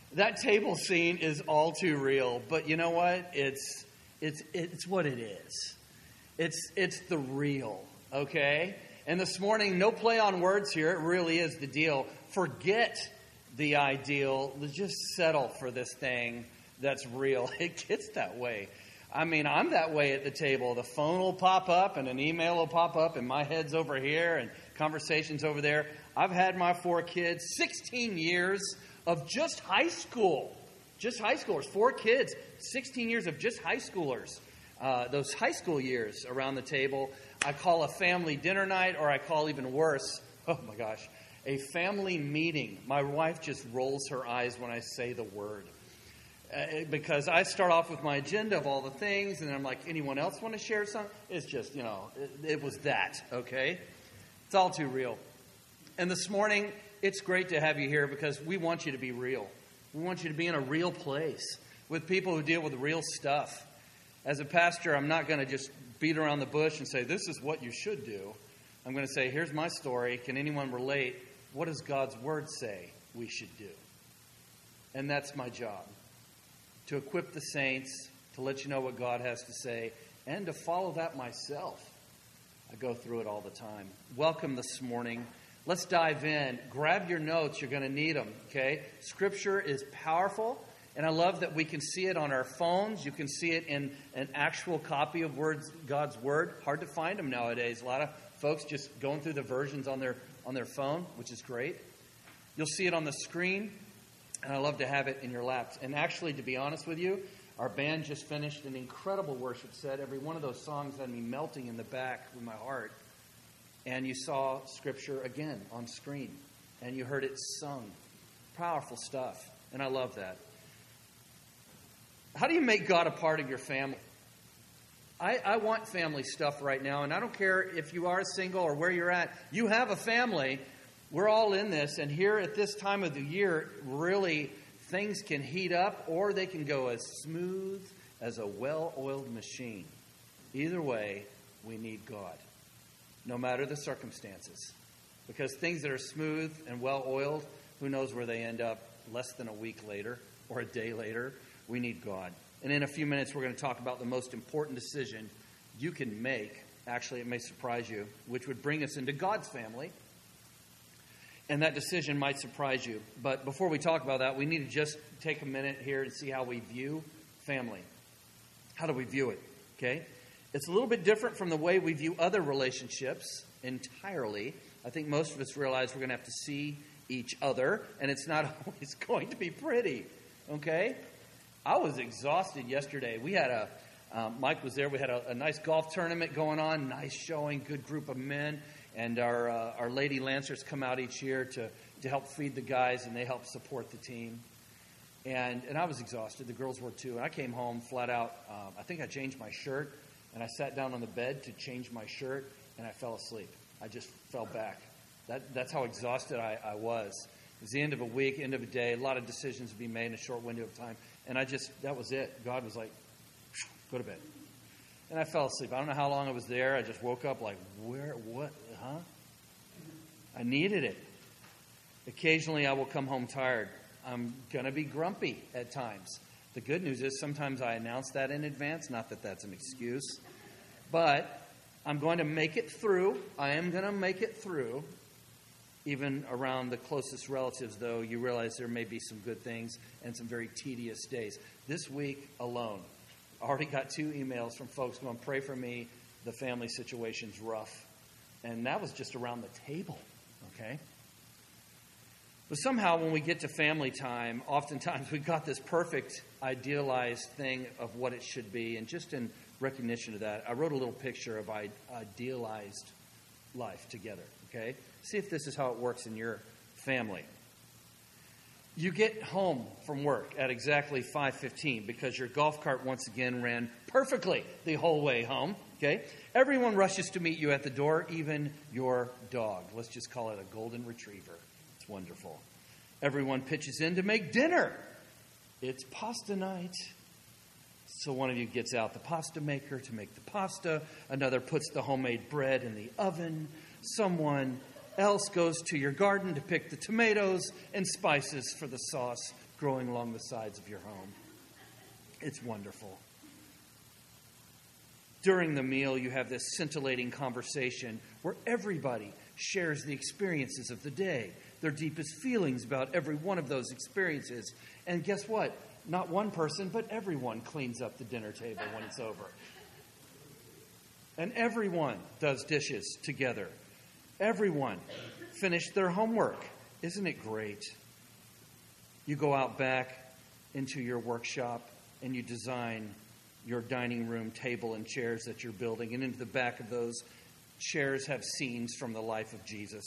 That table scene is all too real, but you know what? It's what it is. It's the real, okay? And this morning, no play on words here. It really is the deal. Forget the ideal. Just settle for this thing that's real. It gets that way. I mean, I'm that way at the table. The phone will pop up and an email will pop up and my head's over here and conversations over there. I've had my 4 kids, 16 years of just high school. Just high schoolers. 4 kids, 16 years of just high schoolers. Those high school years around the table, I call a family dinner night, or I call even worse, oh my gosh, a family meeting. My wife just rolls her eyes when I say the word. Because I start off with my agenda of all the things, and then I'm like, anyone else want to share something? It's just, it was that, okay? It's all too real. And this morning, it's great to have you here because we want you to be real. We want you to be in a real place with people who deal with real stuff. As a pastor, I'm not going to just beat around the bush and say, this is what you should do. I'm going to say, here's my story. Can anyone relate? What does God's word say we should do? And that's my job. To equip the saints, to let you know what God has to say, and to follow that myself. I go through it all the time. Welcome this morning. Let's dive in. Grab your notes. You're going to need them, okay? Scripture is powerful, and I love that we can see it on our phones. You can see it in an actual copy of God's Word. Hard to find them nowadays. A lot of folks just going through the versions on their phone, which is great. You'll see it on the screen. And I love to have it in your laps. And actually, to be honest with you, our band just finished an incredible worship set. Every one of those songs had me melting in the back with my heart. And you saw Scripture again on screen. And you heard it sung. Powerful stuff. And I love that. How do you make God a part of your family? I want family stuff right now. And I don't care if you are single or where you're at. You have a family. We're all in this, and here at this time of the year, really, things can heat up, or they can go as smooth as a well-oiled machine. Either way, we need God, no matter the circumstances. Because things that are smooth and well-oiled, who knows where they end up less than a week later or a day later. We need God. And in a few minutes, we're going to talk about the most important decision you can make. Actually, it may surprise you, which would bring us into God's family. And that decision might surprise you. But before we talk about that, we need to just take a minute here to see how we view family. How do we view it? Okay? It's a little bit different from the way we view other relationships entirely. I think most of us realize we're going to have to see each other, and it's not always going to be pretty. Okay? I was exhausted yesterday. We had Mike was there. We had a nice golf tournament going on. Nice showing. Good group of men. And our Lady Lancers come out each year to help feed the guys, and they help support the team. And I was exhausted. The girls were too. And I came home flat out. I think I changed my shirt, and I sat down on the bed to change my shirt, and I fell asleep. I just fell back. That's how exhausted I was. It was the end of a week, end of a day, a lot of decisions to be made in a short window of time. And that was it. God was like, go to bed. And I fell asleep. I don't know how long I was there. I just woke up like, what, huh? I needed it. Occasionally I will come home tired. I'm going to be grumpy at times. The good news is sometimes I announce that in advance. Not that that's an excuse. But I'm going to make it through. I am going to make it through. Even around the closest relatives, though, you realize there may be some good things and some very tedious days. This week alone, I already got 2 emails from folks going, pray for me, the family situation's rough. And that was just around the table, okay? But somehow when we get to family time, oftentimes we've got this perfect idealized thing of what it should be. And just in recognition of that, I wrote a little picture of idealized life together, okay? See if this is how it works in your family. You get home from work at exactly 5:15 because your golf cart once again ran perfectly the whole way home. Okay? Everyone rushes to meet you at the door, even your dog. Let's just call it a golden retriever. It's wonderful. Everyone pitches in to make dinner. It's pasta night. So one of you gets out the pasta maker to make the pasta. Another puts the homemade bread in the oven. Someone else goes to your garden to pick the tomatoes and spices for the sauce. growing along the sides of your home. It's wonderful. During the meal, you have this scintillating conversation where everybody shares the experiences of the day, their deepest feelings about every one of those experiences. And guess what? Not one person, but everyone cleans up the dinner table when it's over. And everyone does dishes together. Everyone finished their homework. Isn't it great? You go out back into your workshop and you design your dining room table and chairs that you're building. And into the back of those chairs have scenes from the life of Jesus.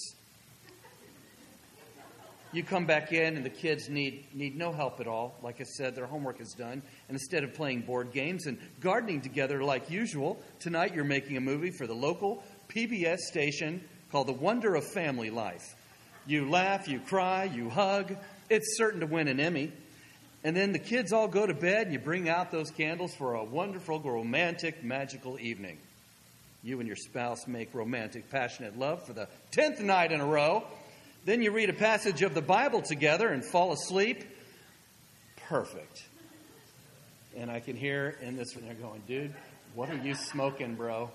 You come back in and the kids need no help at all. Like I said, their homework is done. And instead of playing board games and gardening together like usual, tonight you're making a movie for the local PBS station called The Wonder of Family Life. You laugh, you cry, you hug. It's certain to win an Emmy. And then the kids all go to bed and you bring out those candles for a wonderful, romantic, magical evening. You and your spouse make romantic, passionate love for the 10th night in a row. Then you read a passage of the Bible together and fall asleep. Perfect. And I can hear in this one, they're going, dude, what are you smoking, bro?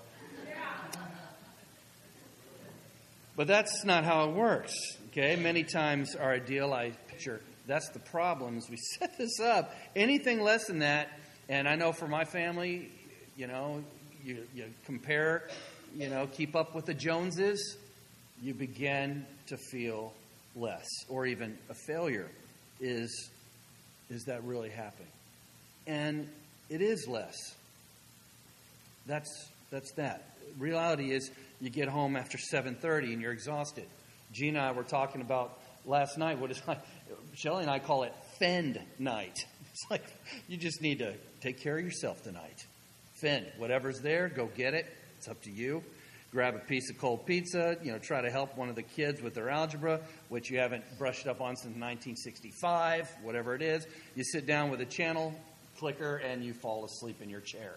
But that's not how it works, okay? Many times our idealized picture, that's the problem, is we set this up. Anything less than that, and I know for my family, you compare, keep up with the Joneses, you begin to feel less, or even a failure. Is that really happening? And it is less. That's that. Reality is you get home after 7:30 and you're exhausted. Gina and I were talking about last night, Shelley and I call it fend night. It's like you just need to take care of yourself tonight. Fend. Whatever's there, go get it. It's up to you. Grab a piece of cold pizza, try to help one of the kids with their algebra, which you haven't brushed up on since 1965, whatever it is. You sit down with a channel clicker and you fall asleep in your chair.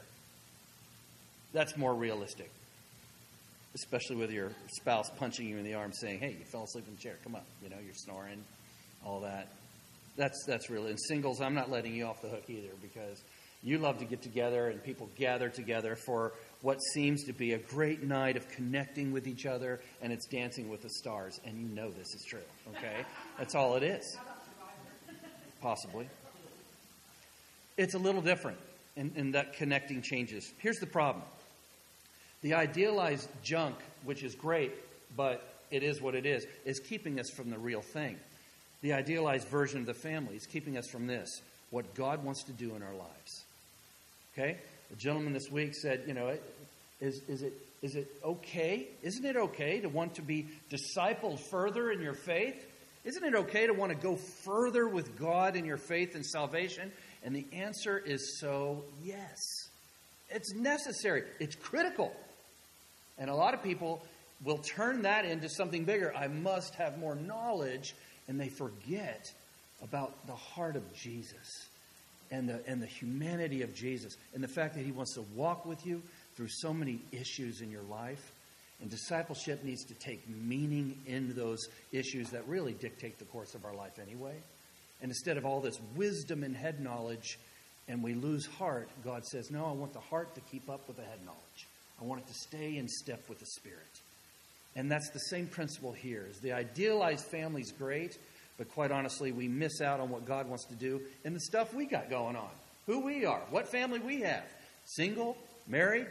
That's more realistic. Especially with your spouse punching you in the arm saying, hey, you fell asleep in the chair, come up. You're snoring, all that. That's real. In singles, I'm not letting you off the hook either, because you love to get together and people gather together for what seems to be a great night of connecting with each other, and it's dancing with the stars. And you know this is true, okay? That's all it is. Possibly. It's a little different, and that connecting changes. Here's the problem. The idealized junk, which is great, but it is what it is keeping us from the real thing. The idealized version of the family is keeping us from this, what God wants to do in our lives. Okay? A gentleman this week said, is it okay? Isn't it okay to want to be discipled further in your faith? Isn't it okay to want to go further with God in your faith and salvation? And the answer is so yes. It's necessary. It's critical. And a lot of people will turn that into something bigger. I must have more knowledge. And they forget about the heart of Jesus and the humanity of Jesus and the fact that he wants to walk with you through so many issues in your life. And discipleship needs to take meaning in those issues that really dictate the course of our life anyway. And instead of all this wisdom and head knowledge, and we lose heart, God says, no, I want the heart to keep up with the head knowledge. I want it to stay in step with the Spirit. And that's the same principle here. Is the idealized family is great, but quite honestly, we miss out on what God wants to do in the stuff we got going on. Who we are, what family we have. Single, married,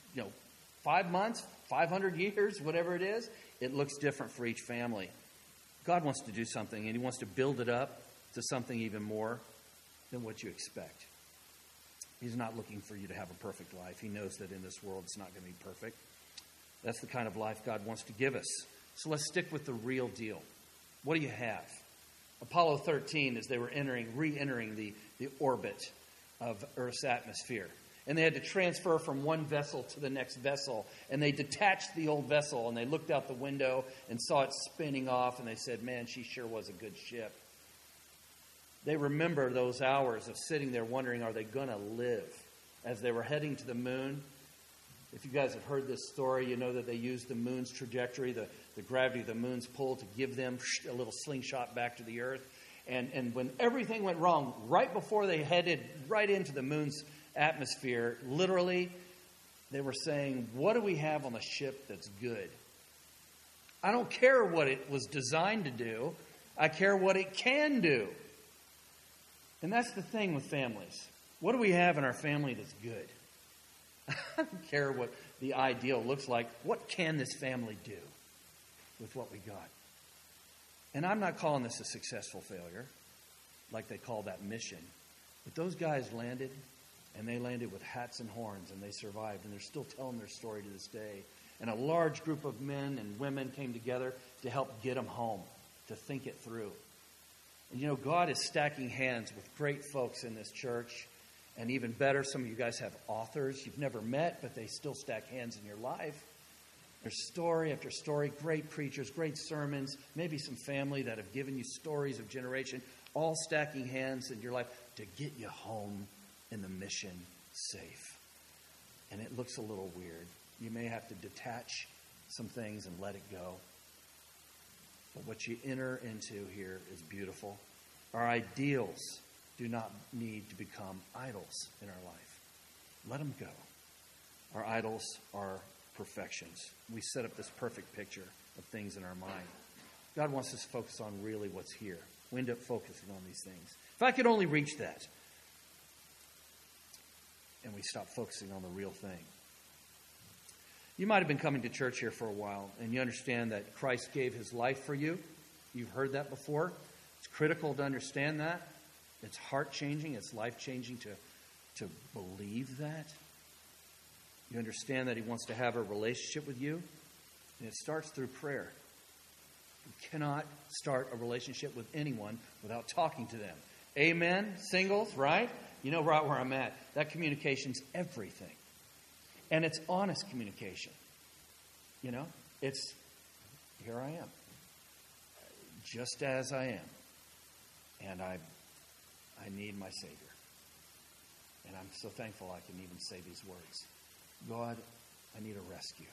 5 months, 500 years, whatever it is. It looks different for each family. God wants to do something, and he wants to build it up to something even more than what you expect. He's not looking for you to have a perfect life. He knows that in this world it's not going to be perfect. That's the kind of life God wants to give us. So let's stick with the real deal. What do you have? Apollo 13, as they were re-entering the orbit of Earth's atmosphere. And they had to transfer from one vessel to the next vessel. And they detached the old vessel, and they looked out the window and saw it spinning off. And they said, man, she sure was a good ship. They remember those hours of sitting there wondering, are they going to live? As they were heading to the moon. If you guys have heard this story, you know that they used the moon's trajectory, the gravity of the moon's pull, to give them a little slingshot back to the earth. And when everything went wrong, right before they headed right into the moon's atmosphere, literally, they were saying, what do we have on the ship that's good? I don't care what it was designed to do. I care what it can do. And that's the thing with families. What do we have in our family that's good? I don't care what the ideal looks like. What can this family do with what we got? And I'm not calling this a successful failure, like they call that mission. But those guys landed, and they landed with hats and horns, and they survived. And they're still telling their story to this day. And a large group of men and women came together to help get them home, to think it through. And you know, God is stacking hands with great folks in this church. And even better, some of you guys have authors you've never met, but they still stack hands in your life. There's story after story, great preachers, great sermons, maybe some family that have given you stories of generation, all stacking hands in your life to get you home in the mission safe. And it looks a little weird. You may have to detach some things and let it go. But what you enter into here is beautiful. Our ideals do not need to become idols in our life. Let them go. Our idols are perfections. We set up this perfect picture of things in our mind. God wants us to focus on really what's here. We end up focusing on these things. If I could only reach that. And we stop focusing on the real thing. You might have been coming to church here for a while, and you understand that Christ gave his life for you. You've heard that before. It's critical to understand that. It's heart-changing. It's life-changing to believe that. You understand that he wants to have a relationship with you. And it starts through prayer. You cannot start a relationship with anyone without talking to them. Amen? Singles, right? You know right where I'm at. That communication's everything. And it's honest communication. You know? It's, here I am. Just as I am. And I need my Savior. And I'm so thankful I can even say these words. God, I need a rescue.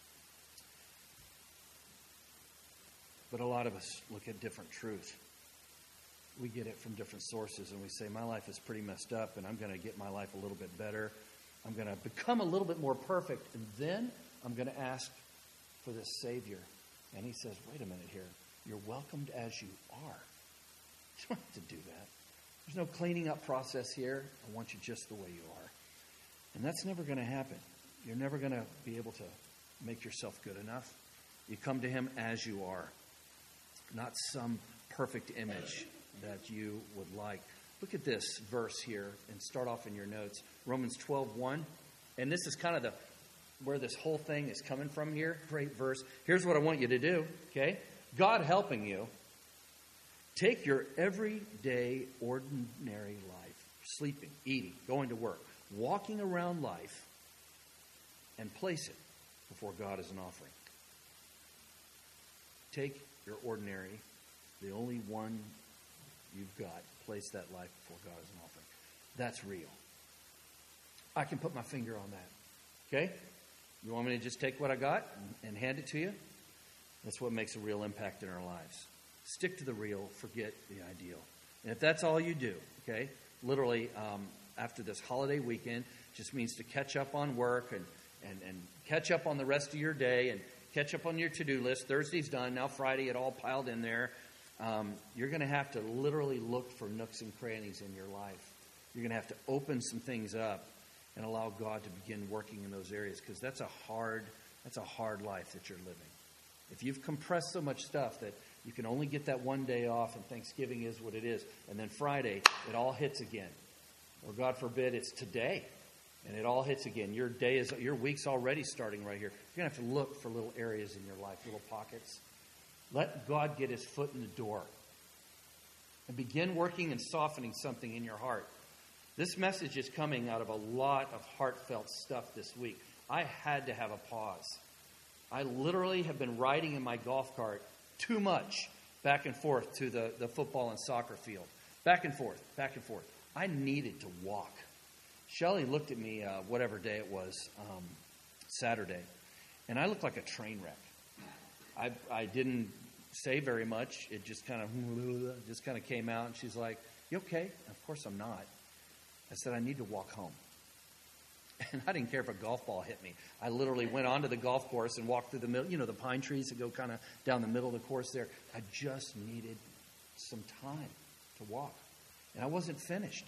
But a lot of us look at different truth. We get it from different sources, and we say, my life is pretty messed up, and I'm going to get my life a little bit better. I'm going to become a little bit more perfect, and then I'm going to ask for this Savior. And he says, wait a minute here. You're welcomed as you are. You don't have to do that. There's no cleaning up process here. I want you just the way you are. And that's never going to happen. You're never going to be able to make yourself good enough. You come to him as you are, not some perfect image that you would like. Look at this verse here and start off in your notes. Romans 12:1. And this is kind of where this whole thing is coming from here. Great verse. Here's what I want you to do, okay? God helping you. Take your everyday, ordinary life, sleeping, eating, going to work, walking around life, and place it before God as an offering. Take your ordinary, the only one you've got, place that life before God as an offering. That's real. I can put my finger on that. Okay? You want me to just take what I got and hand it to you? That's what makes a real impact in our lives. Stick to the real, forget the ideal. And if that's all you do, okay, literally after this holiday weekend, just means to catch up on work and catch up on the rest of your day and catch up on your to-do list. Thursday's done. Now Friday, it all piled in there. You're going to have to literally look for nooks and crannies in your life. You're going to have to open some things up and allow God to begin working in those areas, because that's a hard life that you're living. If you've compressed so much stuff that you can only get that one day off, and Thanksgiving is what it is, and then Friday, it all hits again. Or God forbid, it's today, and it all hits again. Your week's already starting right here. You're going to have to look for little areas in your life, little pockets. Let God get his foot in the door and begin working and softening something in your heart. This message is coming out of a lot of heartfelt stuff this week. I had to have a pause. I literally have been riding in my golf cart too much back and forth to the football and soccer field. Back and forth, back and forth. I needed to walk. Shelley looked at me, whatever day it was, Saturday, and I looked like a train wreck. I didn't say very much. It just kind of came out. And she's like, "You okay?" Of course I'm not. I said, "I need to walk home." And I didn't care if a golf ball hit me. I literally went onto the golf course and walked through the middle, the pine trees that go kind of down the middle of the course there. I just needed some time to walk. And I wasn't finished.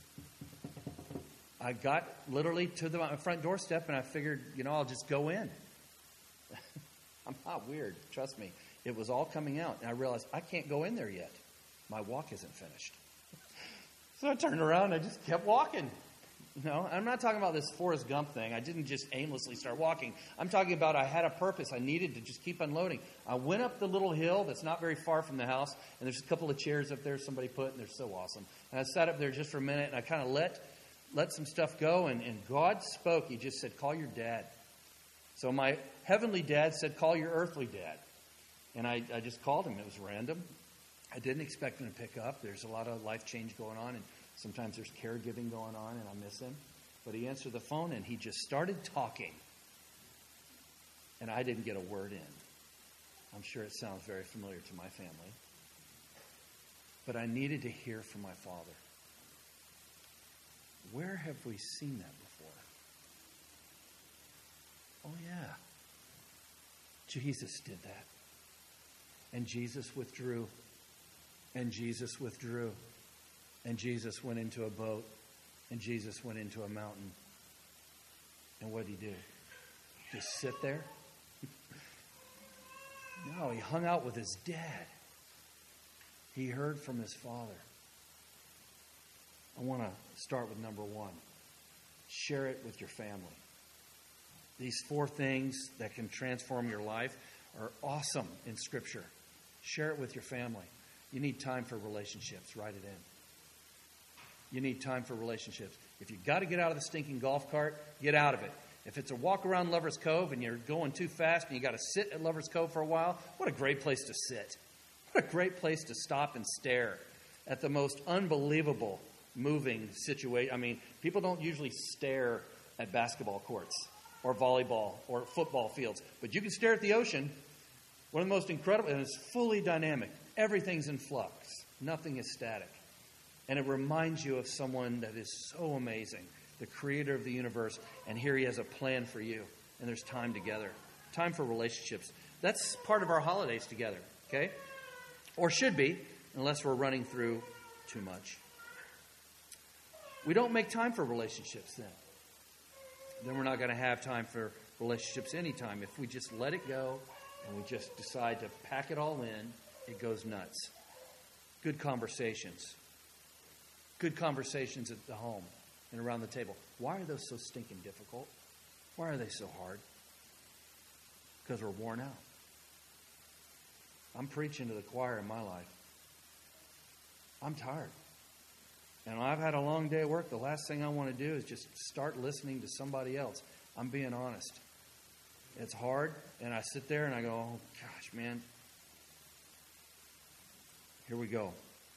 I got literally to my front doorstep and I figured, I'll just go in. I'm not weird. Trust me. It was all coming out. And I realized I can't go in there yet. My walk isn't finished. So I turned around and I just kept walking. I'm not talking about this Forrest Gump thing. I didn't just aimlessly start walking. I'm talking about I had a purpose. I needed to just keep unloading. I went up the little hill that's not very far from the house, and there's a couple of chairs up there somebody put, and they're so awesome. And I sat up there just for a minute, and I kind of let some stuff go, and God spoke. He just said, "Call your dad." So my heavenly dad said, "Call your earthly dad." And I just called him. It was random. I didn't expect him to pick up. There's a lot of life change going on, and sometimes there's caregiving going on, and I miss him. But he answered the phone, and he just started talking. And I didn't get a word in. I'm sure it sounds very familiar to my family. But I needed to hear from my father. Where have we seen that before? Oh, yeah. Jesus did that. And Jesus withdrew. And Jesus withdrew. And Jesus went into a boat. And Jesus went into a mountain. And what did he do? Just sit there? No, he hung out with his dad. He heard from his father. I want to start with number one. Share it with your family. These 4 things that can transform your life are awesome in Scripture. Share it with your family. You need time for relationships. Write it in. You need time for relationships. If you've got to get out of the stinking golf cart, get out of it. If it's a walk around Lover's Cove and you're going too fast and you got to sit at Lover's Cove for a while, what a great place to sit. What a great place to stop and stare at the most unbelievable moving situation. I mean, people don't usually stare at basketball courts or volleyball or football fields, but you can stare at the ocean. One of the most incredible, and it's fully dynamic. Everything's in flux. Nothing is static. And it reminds you of someone that is so amazing, the creator of the universe, and here he has a plan for you. And there's time together. Time for relationships. That's part of our holidays together, okay? Or should be, unless we're running through too much. We don't make time for relationships then. Then we're not going to have time for relationships anytime. If we just let it go and we just decide to pack it all in, it goes nuts. Good conversations. Good conversations at the home and around the table. Why are those so stinking difficult? Why are they so hard? Because we're worn out. I'm preaching to the choir in my life. I'm tired. And when I've had a long day at work, the last thing I want to do is just start listening to somebody else. I'm being honest. It's hard, and I sit there and I go, "Oh, gosh, man. Here we go."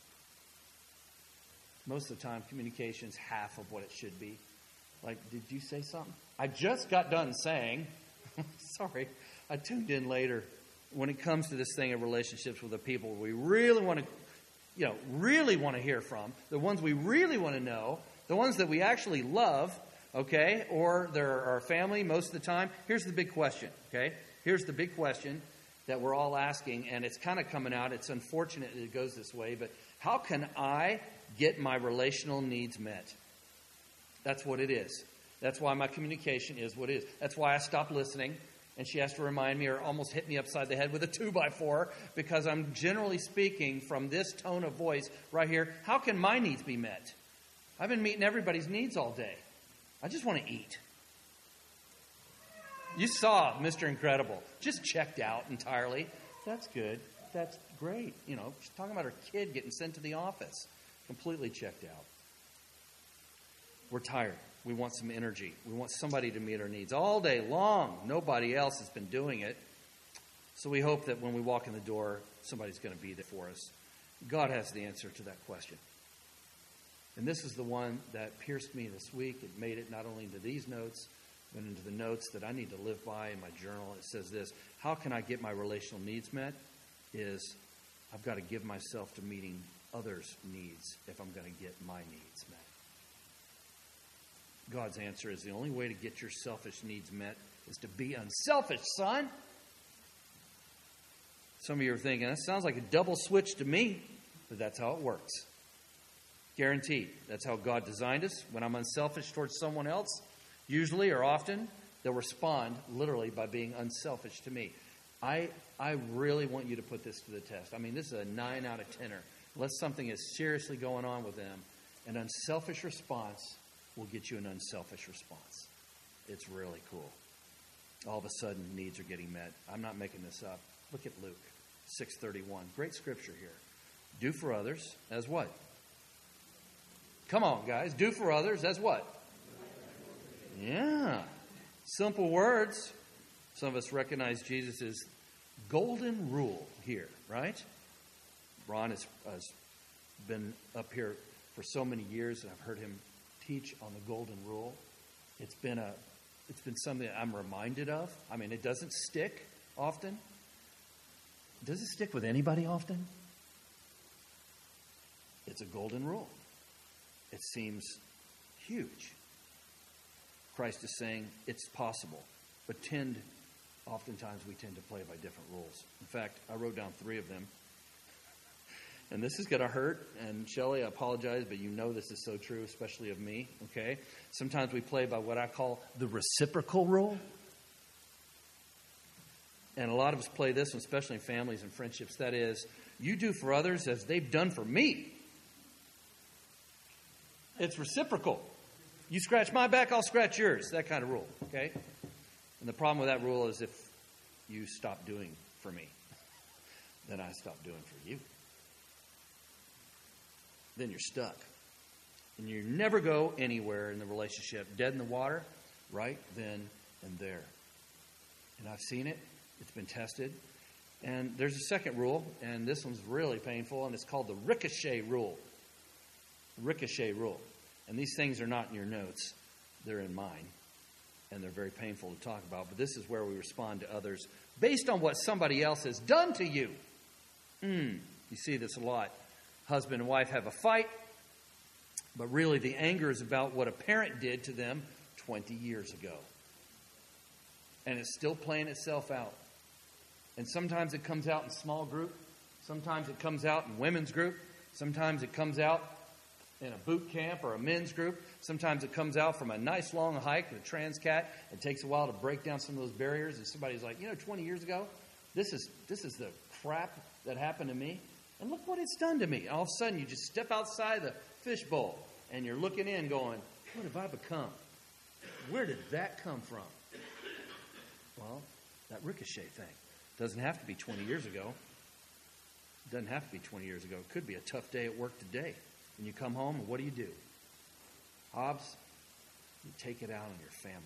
Most of the time, communication's half of what it should be. Like, did you say something? I just got done saying. Sorry, I tuned in later. When it comes to this thing of relationships with the people we really want to hear from, the ones we really want to know, the ones that we actually love, okay, or they're our family most of the time. Here's the big question, okay? Here's the big question that we're all asking, and it's kind of coming out. It's unfortunate that it goes this way, but how can I get my relational needs met? That's what it is. That's why my communication is what it is. That's why I stopped listening, and she has to remind me or almost hit me upside the head with a 2x4 because I'm generally speaking from this tone of voice right here. How can my needs be met? I've been meeting everybody's needs all day. I just want to eat. You saw Mr. Incredible. Just checked out entirely. That's good. That's great. She's talking about her kid getting sent to the office. Completely checked out. We're tired. We want some energy. We want somebody to meet our needs all day long. Nobody else has been doing it. So we hope that when we walk in the door, somebody's going to be there for us. God has the answer to that question. And this is the one that pierced me this week. It made it not only into these notes, but into the notes that I need to live by in my journal. It says this: how can I get my relational needs met? is I've got to give myself to meeting others' needs if I'm going to get my needs met. God's answer is the only way to get your selfish needs met is to be unselfish, son. Some of you are thinking, that sounds like a double switch to me, but that's how it works. Guaranteed. That's how God designed us. When I'm unselfish towards someone else, usually or often, they'll respond literally by being unselfish to me. I really want you to put this to the test. I mean, this is a 9 out of 10er. Unless something is seriously going on with them, an unselfish response will get you an unselfish response. It's really cool. All of a sudden, needs are getting met. I'm not making this up. Look at Luke 6:31. Great scripture here. Do for others as what? Come on, guys. Do for others as what? Yeah. Simple words. Some of us recognize Jesus' golden rule here, right? Ron has been up here for so many years, and I've heard him teach on the golden rule. It's been something that I'm reminded of. I mean, it doesn't stick often. Does it stick with anybody often? It's a golden rule. It seems huge. Christ is saying it's possible, but oftentimes we tend to play by different rules. In fact, I wrote down 3 of them. And this is going to hurt. And Shelley, I apologize, but you know this is so true, especially of me. Okay? Sometimes we play by what I call the reciprocal rule. And a lot of us play this, especially in families and friendships. That is, you do for others as they've done for me. It's reciprocal. You scratch my back, I'll scratch yours. That kind of rule. Okay? And the problem with that rule is if you stop doing for me, then I stop doing for you. Then you're stuck. And you never go anywhere in the relationship. Dead in the water, right then and there. And I've seen it. It's been tested. And there's a second rule, and this one's really painful, and it's called the ricochet rule. Ricochet rule. And these things are not in your notes. They're in mine. And they're very painful to talk about. But this is where we respond to others based on what somebody else has done to you. You see this a lot. Husband and wife have a fight, but really the anger is about what a parent did to them 20 years ago. And it's still playing itself out. And sometimes it comes out in small group. Sometimes it comes out in women's group. Sometimes it comes out in a boot camp or a men's group. Sometimes it comes out from a nice long hike with a Transcat. It takes a while to break down some of those barriers. And somebody's like, 20 years ago, this is the crap that happened to me. And look what it's done to me. All of a sudden, you just step outside the fishbowl, and you're looking in going, what have I become? Where did that come from? Well, that ricochet thing. Doesn't have to be 20 years ago. It doesn't have to be 20 years ago. It could be a tough day at work today. And you come home, and what do? Hobbs, you take it out on your family.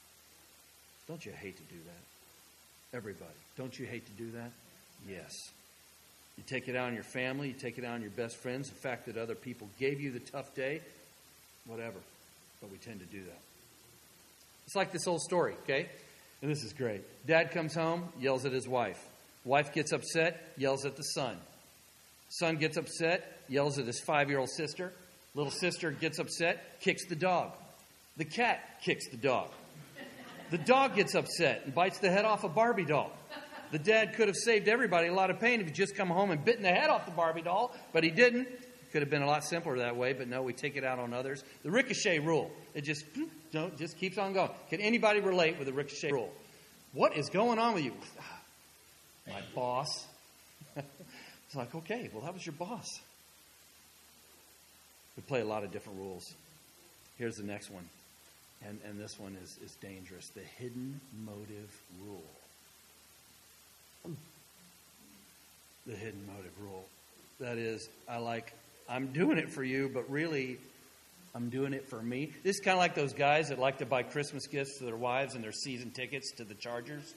Don't you hate to do that? Everybody. Don't you hate to do that? Yes. You take it out on your family. You take it out on your best friends. The fact that other people gave you the tough day. Whatever. But we tend to do that. It's like this old story, okay? And this is great. Dad comes home, yells at his wife. Wife gets upset, yells at the son. Son gets upset, yells at his 5-year-old sister. Little sister gets upset, kicks the dog. The cat kicks the dog. The dog gets upset and bites the head off a Barbie doll. The dad could have saved everybody a lot of pain if he'd just come home and bitten the head off the Barbie doll, but he didn't. Could have been a lot simpler that way, but no, we take it out on others. The ricochet rule. It just keeps on going. Can anybody relate with the ricochet rule? What is going on with you? My boss. It's like, okay, well, that was your boss. We play a lot of different rules. Here's the next one. And this one is dangerous. The hidden motive rule. The hidden motive rule. That is, I'm doing it for you, but really, I'm doing it for me. This is kind of like those guys that like to buy Christmas gifts to their wives and their season tickets to the Chargers,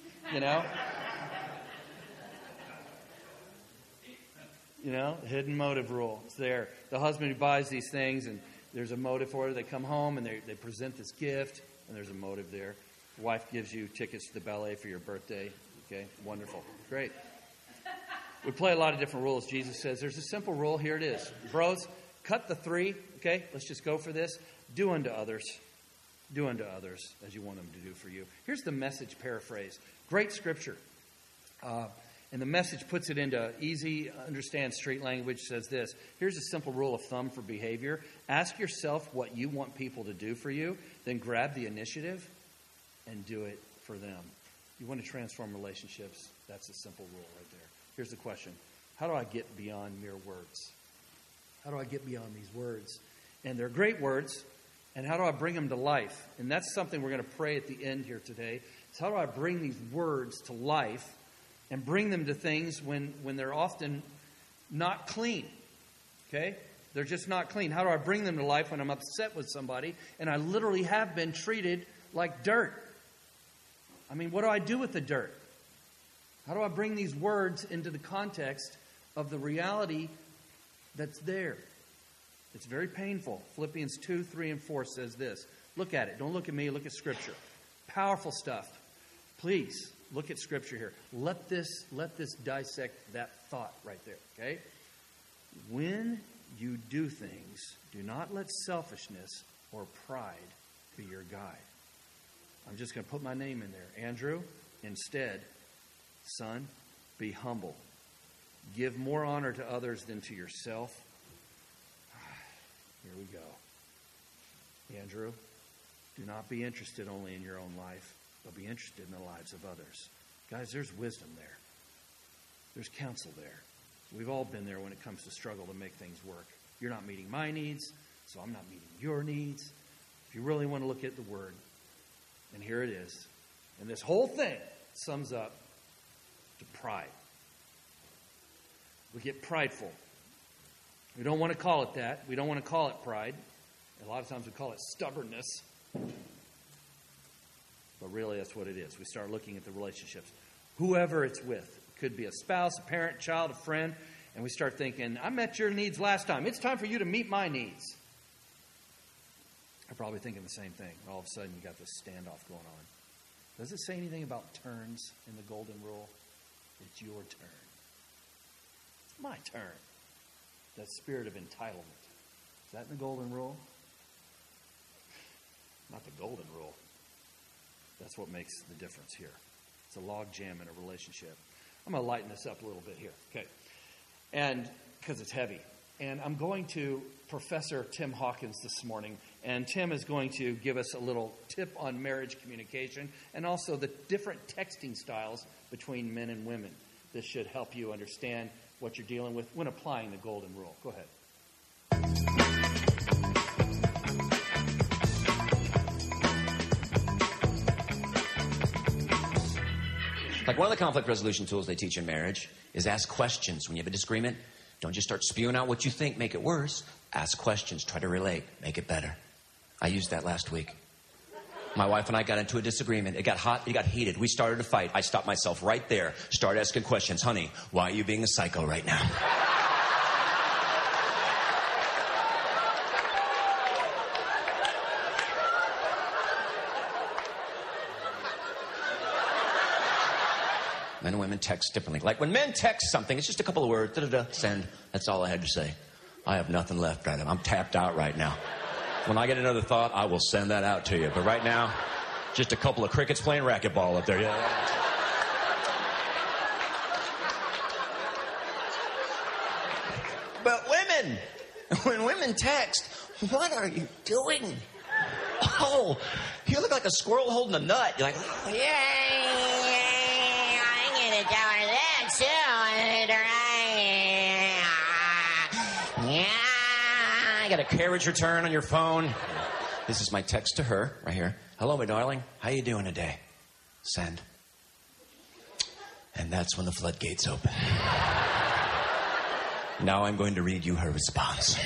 hidden motive rule. It's there. The husband who buys these things, and there's a motive for it. They come home, and they present this gift, and there's a motive there. The wife gives you tickets to the ballet for your birthday. Okay, wonderful. Great. We play a lot of different rules. Jesus says, there's a simple rule. Here it is. Bros, cut the 3. Okay, let's just go for this. Do unto others. Do unto others as you want them to do for you. Here's the Message paraphrase. Great scripture. And the Message puts it into easy, understand street language, says this. Here's a simple rule of thumb for behavior. Ask yourself what you want people to do for you, then grab the initiative and do it for them. You want to transform relationships? That's a simple rule right there. Here's the question. How do I get beyond mere words? How do I get beyond these words? And they're great words. And how do I bring them to life? And that's something we're going to pray at the end here today. Is how do I bring these words to life and bring them to things when they're often not clean? Okay? They're just not clean. How do I bring them to life when I'm upset with somebody and I literally have been treated like dirt? I mean, what do I do with the dirt? How do I bring these words into the context of the reality that's there? It's very painful. Philippians 2, 3, and 4 says this. Look at it. Don't look at me. Look at Scripture. Powerful stuff. Please, look at Scripture here. Let this dissect that thought right there, okay? When you do things, do not let selfishness or pride be your guide. I'm just going to put my name in there. Andrew, instead, son, be humble. Give more honor to others than to yourself. Here we go. Andrew, do not be interested only in your own life, but be interested in the lives of others. Guys, there's wisdom there. There's counsel there. We've all been there when it comes to struggle to make things work. You're not meeting my needs, so I'm not meeting your needs. If you really want to look at the Word, and here it is. And this whole thing sums up to pride. We get prideful. We don't want to call it that. We don't want to call it pride. A lot of times we call it stubbornness. But really that's what it is. We start looking at the relationships. Whoever it's with. It could be a spouse, a parent, child, a friend. And we start thinking, I met your needs last time. It's time for you to meet my needs. I'm probably thinking the same thing. All of a sudden you got this standoff going on. Does it say anything about turns in the golden rule? It's your turn. It's my turn. That spirit of entitlement. Is that in the golden rule? Not the golden rule. That's what makes the difference here. It's a log jam in a relationship. I'm going to lighten this up a little bit here. Okay. And because it's heavy. And I'm going to Professor Tim Hawkins this morning. And Tim is going to give us a little tip on marriage communication and also the different texting styles between men and women. This should help you understand what you're dealing with when applying the golden rule. Go ahead. Like one of the conflict resolution tools they teach in marriage is ask questions. When you have a disagreement, don't just start spewing out what you think, make it worse. Ask questions, try to relate, make it better. I used that last week. My wife and I got into a disagreement. It got hot, it got heated. We started a fight. I stopped myself right there, started asking questions. Honey, why are you being a psycho right now? Men and women text differently. Like when men text something, it's just a couple of words, send. That's all I had to say. I have nothing left, Adam. I'm tapped out right now. When I get another thought, I will send that out to you. But right now, just a couple of crickets playing racquetball up there. Yeah. But women, when women text, what are you doing? Oh, you look like a squirrel holding a nut. You're like, oh, yeah, I'm going to tell her that too. Yeah. I got a carriage return on your phone. This is my text to her right here. Hello, my darling. How you doing today? Send. And that's when the floodgates open. Now I'm going to read you her response.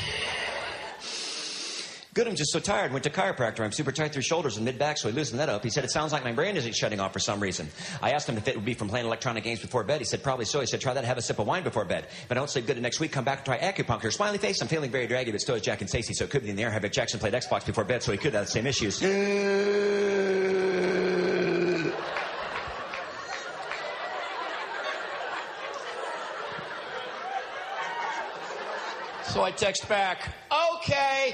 Good, I'm just so tired. Went to chiropractor. I'm super tight through shoulders and mid-back, so I loosened that up. He said, it sounds like my brain isn't shutting off for some reason. I asked him if it would be from playing electronic games before bed. He said, probably so. He said, try that, have a sip of wine before bed. If I don't sleep good the next week, come back and try acupuncture. Smiley face, I'm feeling very draggy, but still is Jack and Stacey, so it could be in the air. Havoc Jackson played Xbox before bed, so he could have the same issues. So I text back, okay.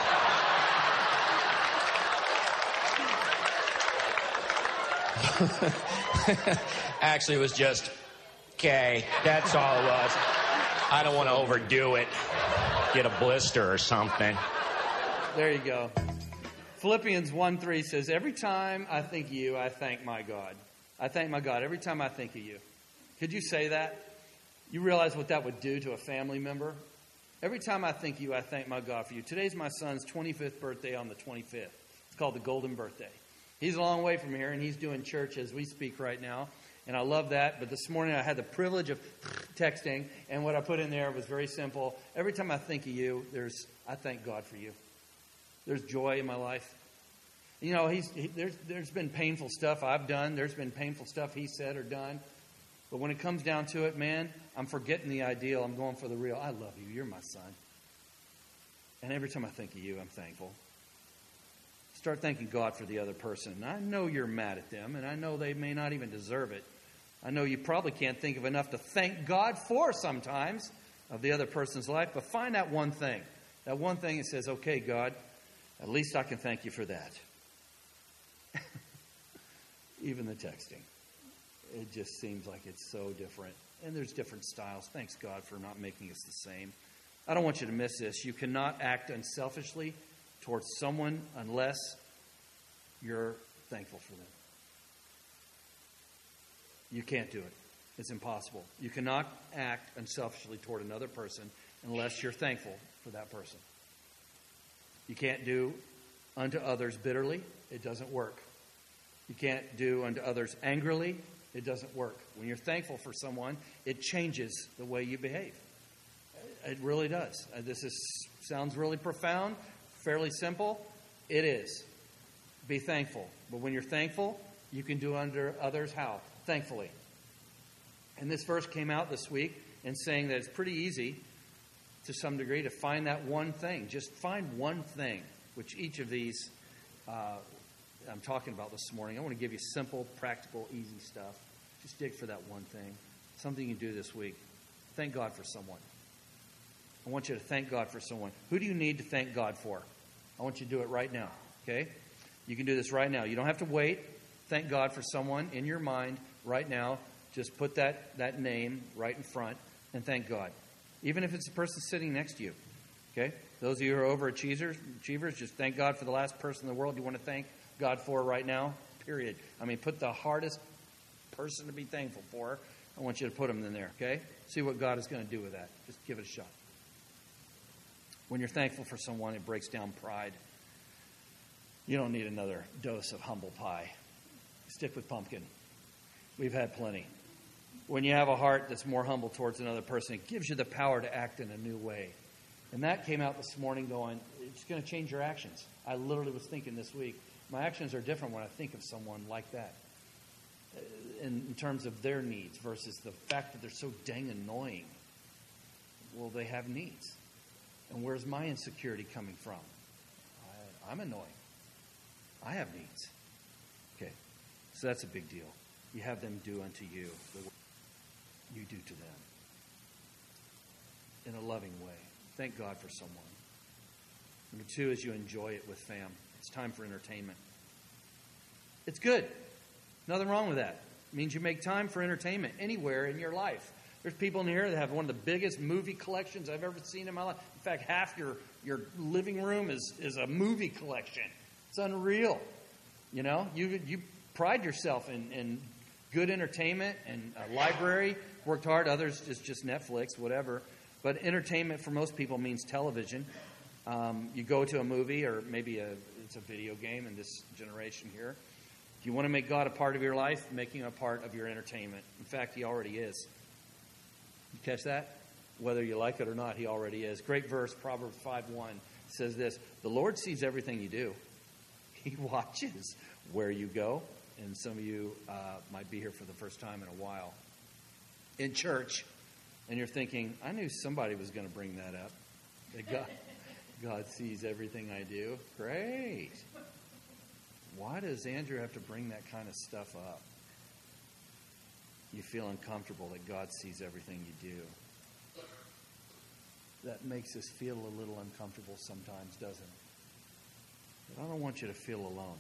Actually, it was just, okay. That's all it was. I don't want to overdo it. Get a blister or something. There you go. Philippians 1:3 says, every time I think of you, I thank my God. I thank my God every time I think of you. Could you say that? You realize what that would do to a family member? Every time I think of you, I thank my God for you. Today's my son's 25th birthday on the 25th. It's called the Golden Birthday. He's a long way from here, and he's doing church as we speak right now. And I love that. But this morning I had the privilege of texting, and what I put in there was very simple. Every time I think of you, I thank God for you. There's joy in my life. You know, there's been painful stuff I've done. There's been painful stuff he said or done. But when it comes down to it, man, I'm forgetting the ideal. I'm going for the real. I love you. You're my son. And every time I think of you, I'm thankful. Start thanking God for the other person. I know you're mad at them, and I know they may not even deserve it. I know you probably can't think of enough to thank God for sometimes of the other person's life, but find that one thing. That one thing that says, okay, God, at least I can thank you for that. Even the texting. It just seems like it's so different. And there's different styles. Thanks, God, for not making us the same. I don't want you to miss this. You cannot act unselfishly towards someone unless you're thankful for them. You can't do it. It's impossible. You cannot act unselfishly toward another person unless you're thankful for that person. You can't do unto others bitterly. It doesn't work. You can't do unto others angrily. It doesn't work. When you're thankful for someone, it changes the way you behave. It really does. Sounds really profound, fairly simple. It is. Be thankful. But when you're thankful, you can do unto others how? Thankfully. And this verse came out this week in saying that it's pretty easy to some degree to find that one thing. Just find one thing, which each of these I'm talking about this morning. I want to give you simple, practical, easy stuff. Just dig for that one thing. Something you can do this week. Thank God for someone. I want you to thank God for someone. Who do you need to thank God for? I want you to do it right now. Okay? You can do this right now. You don't have to wait. Thank God for someone in your mind right now. Just put that name right in front and thank God. Even if it's the person sitting next to you. Okay? Those of you who are overachievers, just thank God for the last person in the world you want to thank God for right now. Period. I mean, put the hardest person to be thankful for. I want you to put them in there. Okay? See what God is going to do with that. Just give it a shot. When you're thankful for someone, it breaks down pride. You don't need another dose of humble pie. Stick with pumpkin. We've had plenty. When you have a heart that's more humble towards another person, it gives you the power to act in a new way. And that came out this morning going, it's going to change your actions. I literally was thinking this week, my actions are different when I think of someone like that. In terms of their needs versus the fact that they're so dang annoying. Well, they have needs. And where's my insecurity coming from? I'm annoying. I have needs. Okay. So that's a big deal. You have them do unto you the way you do to them. In a loving way. Thank God for someone. Number 2 is you enjoy it with fam. It's time for entertainment. It's good. Nothing wrong with that. It means you make time for entertainment anywhere in your life. There's people in here that have one of the biggest movie collections I've ever seen in my life. In fact, half your living room is a movie collection. It's unreal. You know, you pride yourself in good entertainment and a library. Worked hard. Others just Netflix, whatever. But entertainment for most people means television. You go to a movie or maybe it's a video game in this generation here. If you want to make God a part of your life, make Him a part of your entertainment. In fact, He already is. You catch that? Whether you like it or not, He already is. Great verse, Proverbs 5:1 says this, the Lord sees everything you do. He watches where you go. And some of you might be here for the first time in a while. In church, and you're thinking, I knew somebody was going to bring that up. That God sees everything I do. Great. Why does Andrew have to bring that kind of stuff up? You feel uncomfortable that God sees everything you do. that makes us feel a little uncomfortable sometimes, doesn't it? But I don't want you to feel alone.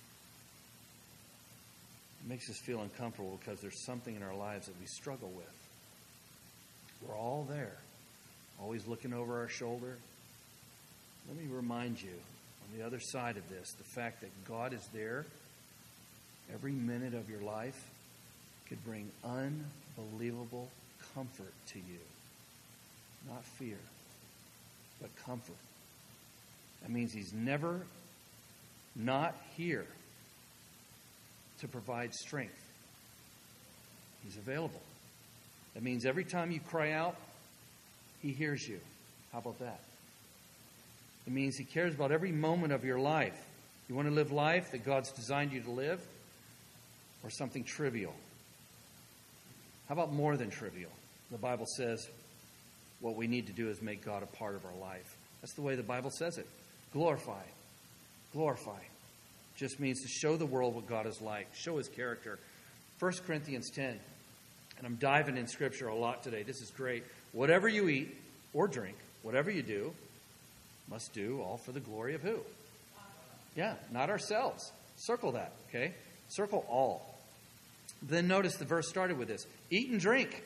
It makes us feel uncomfortable because there's something in our lives that we struggle with. We're all there, always looking over our shoulder. Let me remind you, on the other side of this, the fact that God is there every minute of your life could bring unbelievable comfort to you. Not fear, but comfort. That means He's never not here to provide strength. He's available. That means every time you cry out, He hears you. How about that? It means He cares about every moment of your life. You want to live life that God's designed you to live, or something trivial? How about more than trivial? The Bible says what we need to do is make God a part of our life. That's the way the Bible says it. Glorify. Glorify. Just means to show the world what God is like. Show His character. 1 Corinthians 10. And I'm diving in Scripture a lot today. This is great. Whatever you eat or drink, whatever you do, must do all for the glory of who? Yeah, not ourselves. Circle that, okay? Circle all. Then notice the verse started with this. Eat and drink.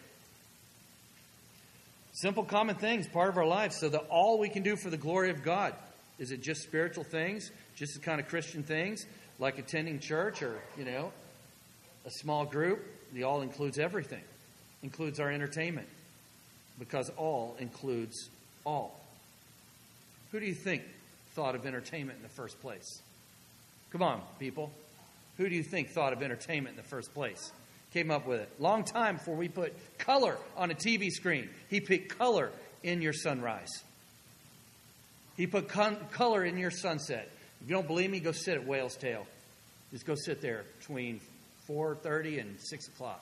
Simple, common things, part of our lives, so that all we can do for the glory of God. Is it just spiritual things? Just the kind of Christian things? Like attending church or, a small group? The all includes everything. Includes our entertainment. Because all includes all. Who do you think thought of entertainment in the first place? Come on, people. Who do you think thought of entertainment in the first place? Came up with it. Long time before we put color on a TV screen. He put color in your sunrise. He put color in your sunset. If you don't believe me, go sit at Whale's Tail. Just go sit there between 4:30 and 6 o'clock.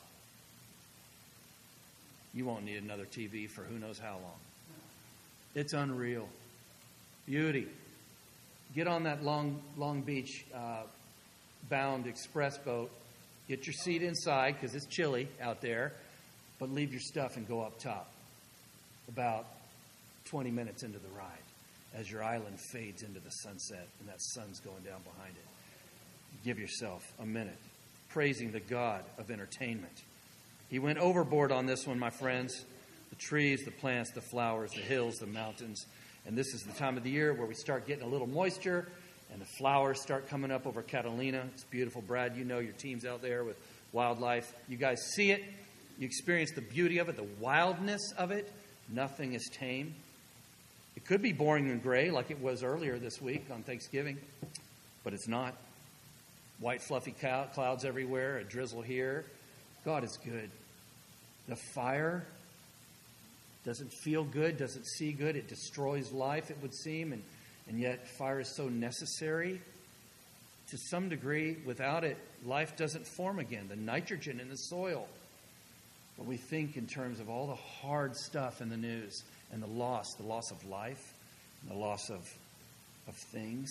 You won't need another TV for who knows how long. It's unreal. Beauty. Get on that Long Beach bound express boat. Get your seat inside because it's chilly out there. But leave your stuff and go up top. About 20 minutes into the ride. As your island fades into the sunset and that sun's going down behind it. Give yourself a minute. Praising the God of entertainment. He went overboard on this one, my friends. The trees, the plants, the flowers, the hills, the mountains. And this is the time of the year where we start getting a little moisture and the flowers start coming up over Catalina. It's beautiful. Brad, you know your team's out there with wildlife. You guys see it. You experience the beauty of it, the wildness of it. Nothing is tame. It could be boring and gray like it was earlier this week on Thanksgiving, but it's not. White fluffy clouds everywhere, a drizzle here. God is good. The fire doesn't feel good, doesn't see good. It destroys life, it would seem, and yet fire is so necessary. To some degree, without it, life doesn't form again. The nitrogen in the soil. But we think in terms of all the hard stuff in the news. And the loss of life, and the loss of things.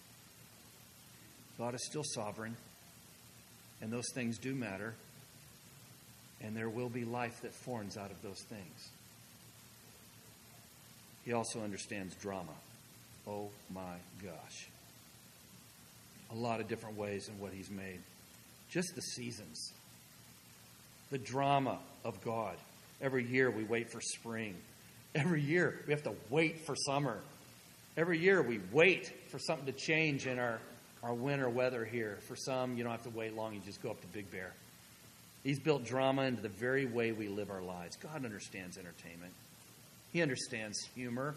God is still sovereign, and those things do matter, and there will be life that forms out of those things. He also understands drama. Oh my gosh. A lot of different ways in what He's made. Just the seasons. The drama of God. Every year we wait for spring. Every year, we have to wait for summer. Every year, we wait for something to change in our winter weather here. For some, you don't have to wait long. You just go up to Big Bear. He's built drama into the very way we live our lives. God understands entertainment. He understands humor.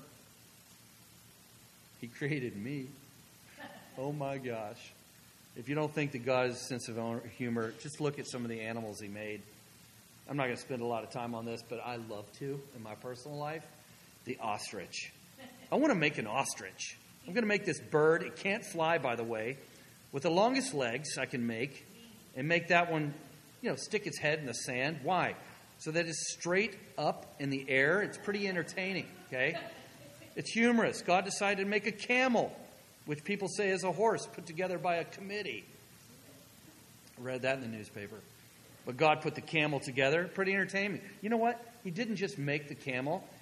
He created me. Oh, my gosh. If you don't think that God has a sense of humor, just look at some of the animals He made. I'm not going to spend a lot of time on this, but I love to in my personal life. The ostrich. I want to make an ostrich. I'm going to make this bird. It can't fly, by the way. With the longest legs I can make. And make that one, stick its head in the sand. Why? So that it's straight up in the air. It's pretty entertaining, okay? It's humorous. God decided to make a camel, which people say is a horse put together by a committee. I read that in the newspaper. But God put the camel together. Pretty entertaining. You know what? He didn't just make the camel.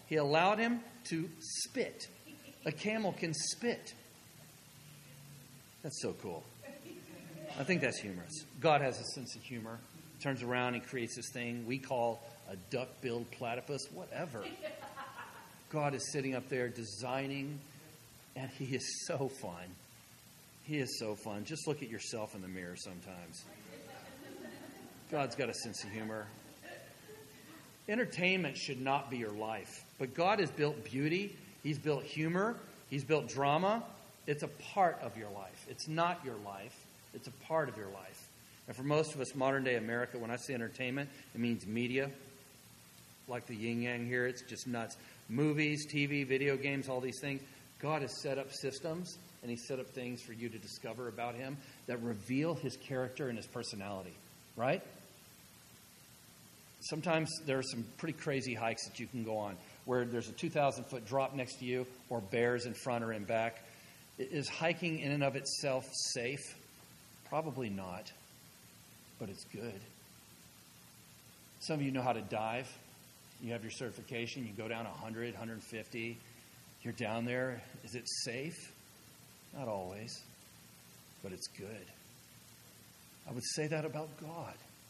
He allowed him to spit. A camel can spit. That's so cool. I think that's humorous. God has a sense of humor. Turns around and creates this thing we call a duck-billed platypus, whatever. God is sitting up there designing, and He is so fun. He is so fun. Just look at yourself in the mirror sometimes. God's got a sense of humor. Entertainment should not be your life. But God has built beauty. He's built humor. He's built drama. It's a part of your life. It's not your life. It's a part of your life. And for most of us, modern-day America, when I say entertainment, it means media. Like the yin-yang here, it's just nuts. Movies, TV, video games, all these things. God has set up systems, and He set up things for you to discover about Him that reveal His character and His personality. Right? Sometimes there are some pretty crazy hikes that you can go on where there's a 2,000-foot drop next to you or bears in front or in back. Is hiking in and of itself safe? Probably not, but it's good. Some of you know how to dive. You have your certification. You go down 100, 150. You're down there. Is it safe? Not always, but it's good. I would say that about God.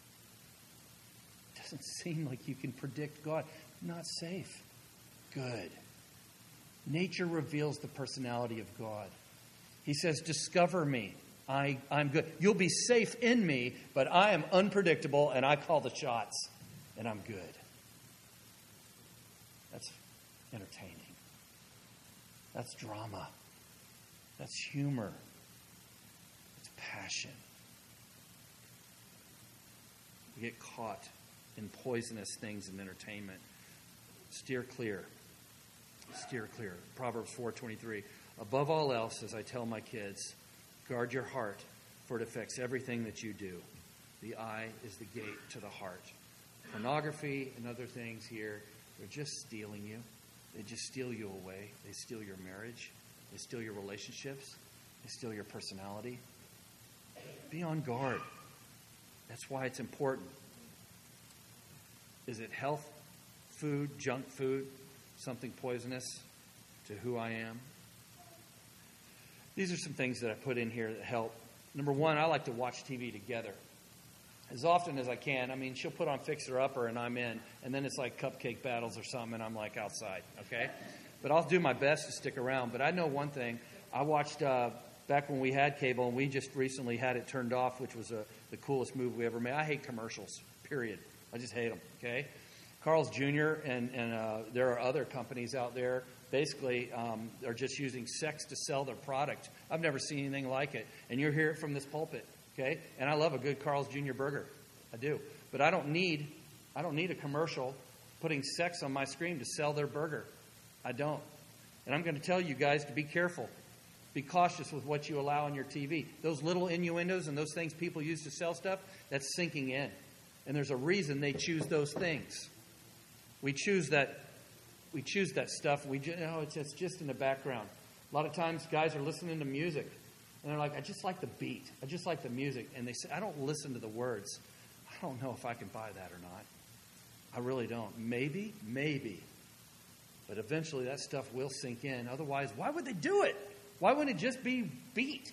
It doesn't seem like you can predict God. Not safe. Good. Nature reveals the personality of God. He says, discover me. I'm good. You'll be safe in me, but I am unpredictable, and I call the shots, and I'm good. That's entertaining. That's drama. That's humor. It's passion. We get caught in poisonous things in entertainment. Steer clear. Steer clear. Proverbs 4:23. Above all else, as I tell my kids, guard your heart, for it affects everything that you do. The eye is the gate to the heart. Pornography and other things here, they're just stealing you. They just steal you away. They steal your marriage. They steal your relationships. They steal your personality. Be on guard. That's why it's important. Is it health, food, junk food, something poisonous to who I am? These are some things that I put in here that help. Number one, I like to watch TV together as often as I can. I mean, she'll put on Fixer Upper and I'm in, and then it's like cupcake battles or something, and I'm like outside, okay? But I'll do my best to stick around. But I know one thing. I watched back when we had cable, and we just recently had it turned off, which was the coolest move we ever made. I hate commercials, period. I just hate them, okay? Carl's Jr. and there are other companies out there basically are just using sex to sell their product. I've never seen anything like it. And you'll hear it from this pulpit, okay? And I love a good Carl's Jr. burger. I do. But I don't need a commercial putting sex on my screen to sell their burger. I don't. And I'm going to tell you guys to be careful. Be cautious with what you allow on your TV. Those little innuendos and those things people use to sell stuff, that's sinking in. And there's a reason they choose those things. We choose that stuff. It's just in the background. A lot of times guys are listening to music, and they're like, I just like the beat. I just like the music. And they say, I don't listen to the words. I don't know if I can buy that or not. I really don't. Maybe. But eventually that stuff will sink in. Otherwise, why would they do it? Why wouldn't it just be beat?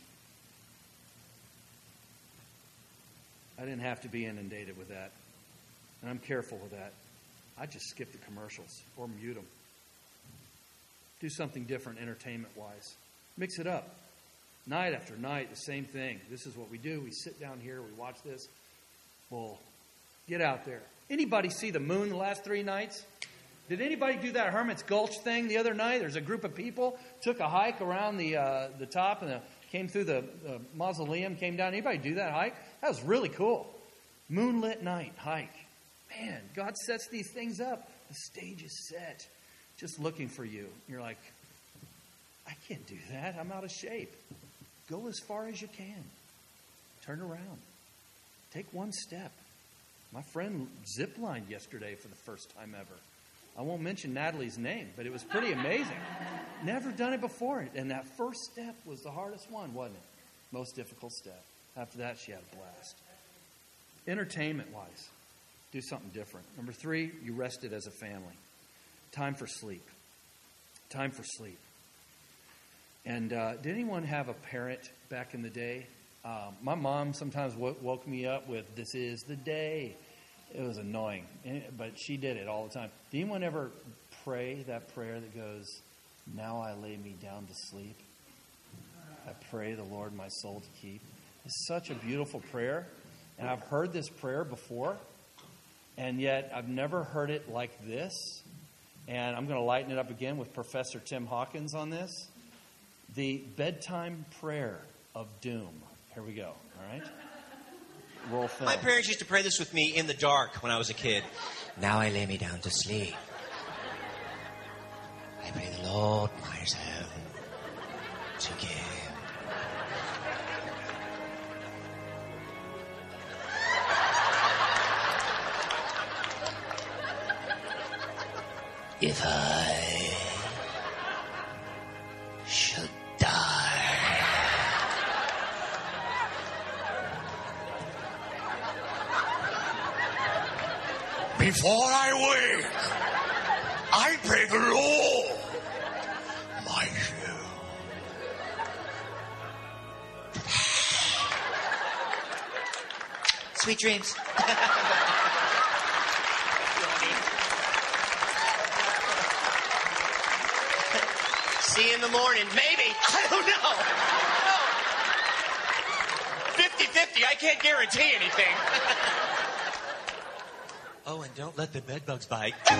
I didn't have to be inundated with that. And I'm careful with that. I just skip the commercials or mute them. Do something different entertainment-wise. Mix it up. Night after night, the same thing. This is what we do. We sit down here. We watch this. Well, get out there. Anybody see the moon the last 3 nights? Did anybody do that Hermit's Gulch thing the other night? There's a group of people, took a hike around the top and came through the mausoleum, came down. Anybody do that hike? That was really cool. Moonlit night hike. Man, God sets these things up. The stage is set. Just looking for you. You're like, I can't do that. I'm out of shape. Go as far as you can. Turn around. Take one step. My friend ziplined yesterday for the first time ever. I won't mention Natalie's name, but it was pretty amazing. Never done it before. And that first step was the hardest one, wasn't it? Most difficult step. After that, she had a blast. Entertainment-wise, do something different. Number 3, you rested as a family. Time for sleep. Time for sleep. And did anyone have a parent back in the day? My mom sometimes woke me up with, "This is the day." It was annoying, but she did it all the time. Did anyone ever pray that prayer that goes, "Now I lay me down to sleep. I pray the Lord my soul to keep"? It's such a beautiful prayer. And I've heard this prayer before, and yet I've never heard it like this. And I'm going to lighten it up again with Professor Tim Hawkins on this. The bedtime prayer of doom. Here we go. All right? Roll film. My parents used to pray this with me in the dark when I was a kid. Now I lay me down to sleep. I pray the Lord my soul to give. If I should die, before I wake, I pray the Lord my soul. Sweet dreams. See you in the morning. Maybe. I don't know. 50-50. I can't guarantee anything. Oh, and don't let the bedbugs bite. Oh,